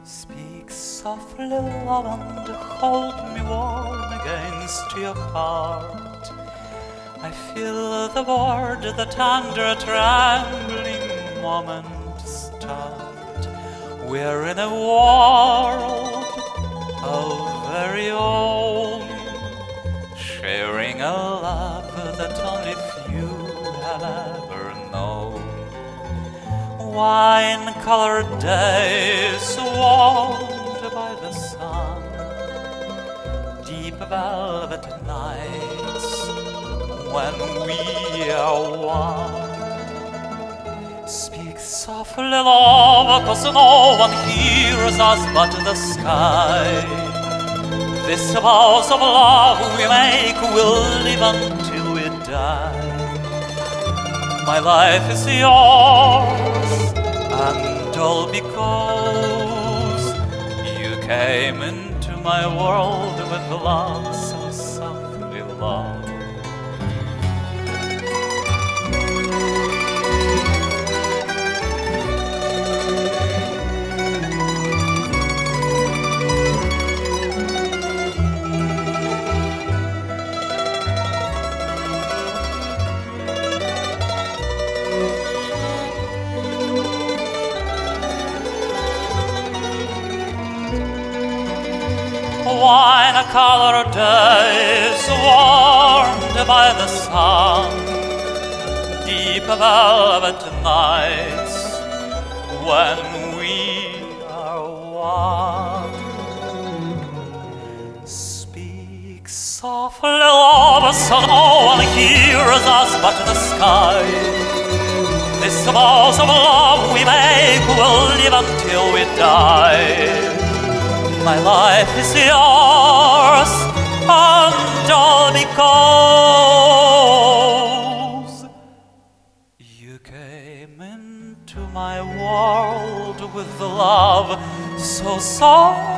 Speak softly, love, and hold me warm against your heart. I feel the word, the tender, trembling moment start. We're in a world of very own, sharing a love that only few have ever known. Wine-colored days warmed by the sun, deep velvet nights when we are one. Speak softly, love, 'cause no one hears us but the sky. This vows of love we make will live until we die. My life is yours, and all because you came into my world with love so softly, love. Wine-colored days warmed by the sun, deep velvet nights when we are one. Speak softly, love, so no one hears us but the sky. This vows of love we make will live until we die. My life is yours, and all because you came into my world with love so soft.